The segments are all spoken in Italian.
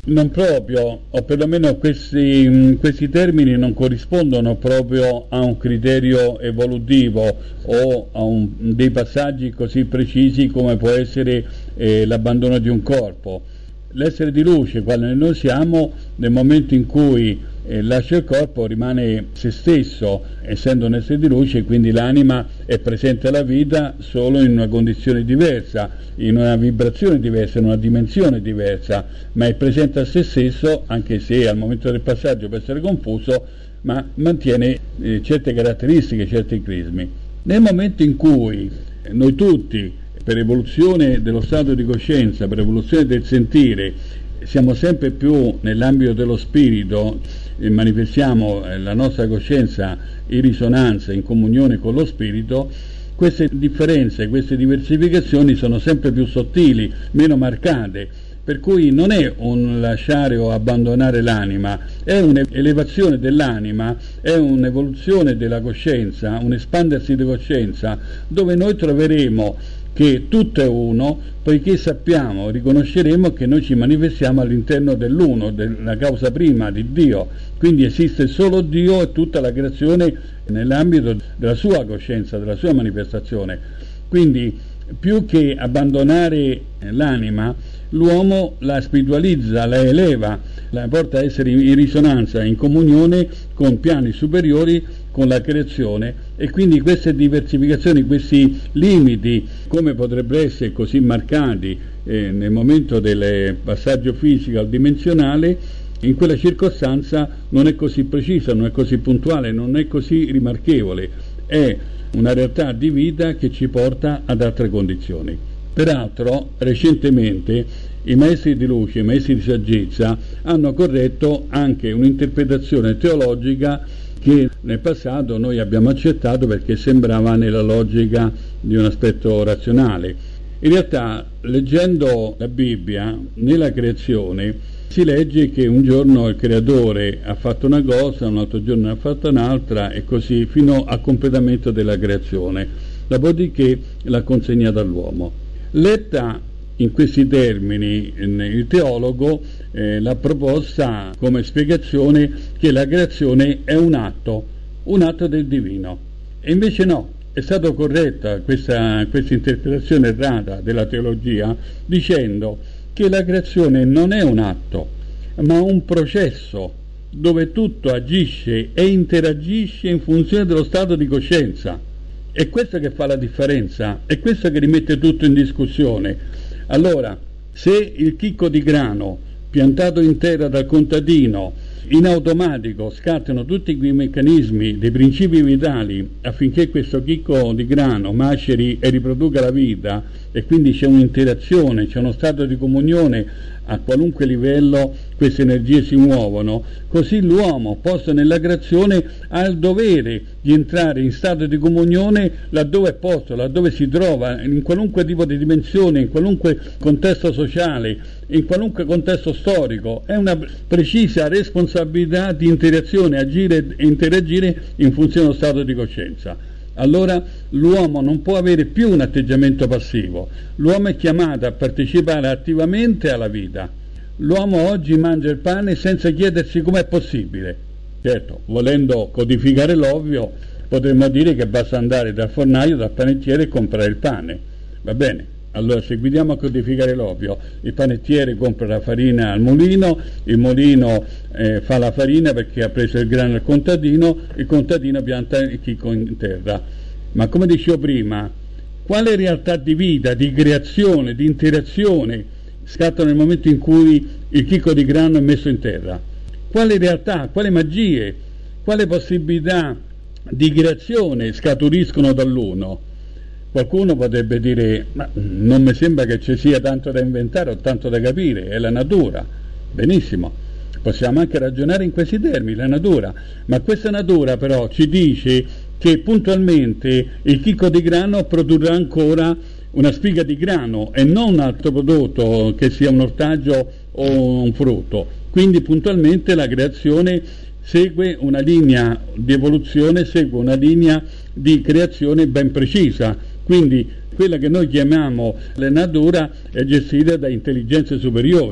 Non proprio, o perlomeno questi termini non corrispondono proprio a un criterio evolutivo o a dei passaggi così precisi come può essere l'abbandono di un corpo. L'essere di luce, quale noi siamo, nel momento in cui lascia il corpo rimane se stesso, essendo un essere di luce, quindi l'anima è presente alla vita solo in una condizione diversa, in una vibrazione diversa, in una dimensione diversa, ma è presente a se stesso, anche se al momento del passaggio può essere confuso, ma mantiene certe caratteristiche, certi crismi. Nel momento in cui noi tutti, per evoluzione dello stato di coscienza, per evoluzione del sentire, siamo sempre più nell'ambito dello spirito e manifestiamo la nostra coscienza in risonanza, in comunione con lo spirito, queste differenze, queste diversificazioni sono sempre più sottili, meno marcate, per cui non è un lasciare o abbandonare l'anima, è un'elevazione dell'anima, è un'evoluzione della coscienza, un espandersi di coscienza, dove noi troveremo che tutto è uno, poiché sappiamo, riconosceremo che noi ci manifestiamo all'interno dell'uno, della causa prima di Dio, quindi esiste solo Dio e tutta la creazione nell'ambito della sua coscienza, della sua manifestazione. Quindi più che abbandonare l'anima, l'uomo la spiritualizza, la eleva, la porta a essere in risonanza, in comunione con piani superiori, con la creazione, e quindi queste diversificazioni, questi limiti, come potrebbero essere così marcati nel momento del passaggio fisico al dimensionale, in quella circostanza non è così precisa, non è così puntuale, non è così rimarchevole, è una realtà di vita che ci porta ad altre condizioni. Peraltro, recentemente i maestri di luce, i maestri di saggezza hanno corretto anche un'interpretazione teologica che nel passato noi abbiamo accettato perché sembrava nella logica di un aspetto razionale. In realtà, leggendo la Bibbia, nella creazione si legge che un giorno il creatore ha fatto una cosa, un altro giorno ne ha fatto un'altra, e così fino al completamento della creazione, dopodiché l'ha consegnata all'uomo. Letta in questi termini, il teologo l'ha proposta come spiegazione che la creazione è un atto del divino, e invece no, è stata corretta questa interpretazione errata della teologia, dicendo che la creazione non è un atto, ma un processo dove tutto agisce e interagisce in funzione dello stato di coscienza. È questo che fa la differenza, è questo che rimette tutto in discussione. Allora, se il chicco di grano piantato in terra dal contadino in automatico scattano tutti quei meccanismi dei principi vitali affinché questo chicco di grano maceri e riproduca la vita, e quindi c'è un'interazione, c'è uno stato di comunione, a qualunque livello queste energie si muovono, così l'uomo, posto nella creazione, ha il dovere di entrare in stato di comunione laddove è posto, laddove si trova, in qualunque tipo di dimensione, in qualunque contesto sociale, in qualunque contesto storico. È una precisa responsabilità di interazione, agire e interagire in funzione dello stato di coscienza. Allora l'uomo non può avere più un atteggiamento passivo, l'uomo è chiamato a partecipare attivamente alla vita. L'uomo oggi mangia il pane senza chiedersi com'è possibile. Certo, volendo codificare l'ovvio, potremmo dire che basta andare dal fornaio, dal panettiere e comprare il pane. Va bene? Allora, se guidiamo a codificare l'ovvio, il panettiere compra la farina al mulino, il mulino fa la farina perché ha preso il grano al contadino, il contadino pianta il chicco in terra. Ma come dicevo prima, quale realtà di vita, di creazione, di interazione scatta nel momento in cui il chicco di grano è messo in terra? Quale realtà, quale magie, quale possibilità di creazione scaturiscono dall'uno? Qualcuno potrebbe dire, ma non mi sembra che ci sia tanto da inventare o tanto da capire, è la natura. Benissimo, possiamo anche ragionare in questi termini, la natura, ma questa natura però ci dice che puntualmente il chicco di grano produrrà ancora una spiga di grano e non un altro prodotto che sia un ortaggio o un frutto. Quindi puntualmente la creazione segue una linea di evoluzione, segue una linea di creazione ben precisa. Quindi quella che noi chiamiamo la natura è gestita da intelligenze superiori,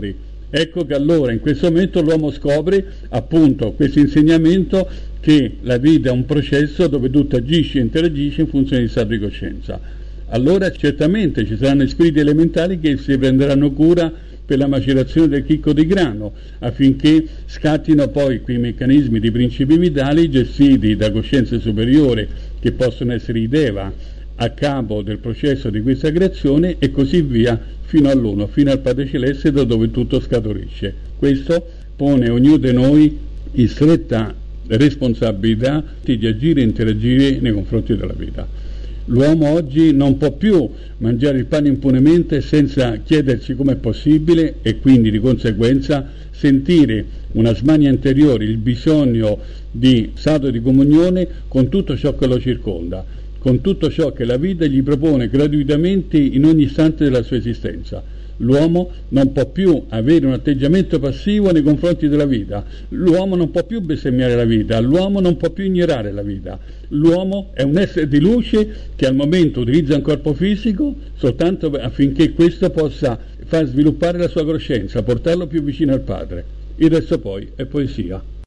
Ecco che allora in questo momento l'uomo scopre appunto questo insegnamento che la vita è un processo dove tutto agisce e interagisce in funzione di stato di coscienza. Allora certamente ci saranno spiriti elementali che si prenderanno cura per la macerazione del chicco di grano, affinché scattino poi quei meccanismi di principi vitali gestiti da coscienze superiori, che possono essere i Deva, a capo del processo di questa creazione, e così via fino all'uno, fino al Padre Celeste, da dove tutto scaturisce. Questo pone ognuno di noi in stretta responsabilità di agire e interagire nei confronti della vita. L'uomo oggi non può più mangiare il pane impunemente senza chiedersi com'è possibile, e quindi di conseguenza sentire una smania interiore, il bisogno di stato di comunione con tutto ciò che lo circonda, con tutto ciò che la vita gli propone gratuitamente in ogni istante della sua esistenza. L'uomo non può più avere un atteggiamento passivo nei confronti della vita, l'uomo non può più bestemmiare la vita, l'uomo non può più ignorare la vita. L'uomo è un essere di luce che al momento utilizza un corpo fisico soltanto affinché questo possa far sviluppare la sua coscienza, portarlo più vicino al Padre. Il resto poi è poesia.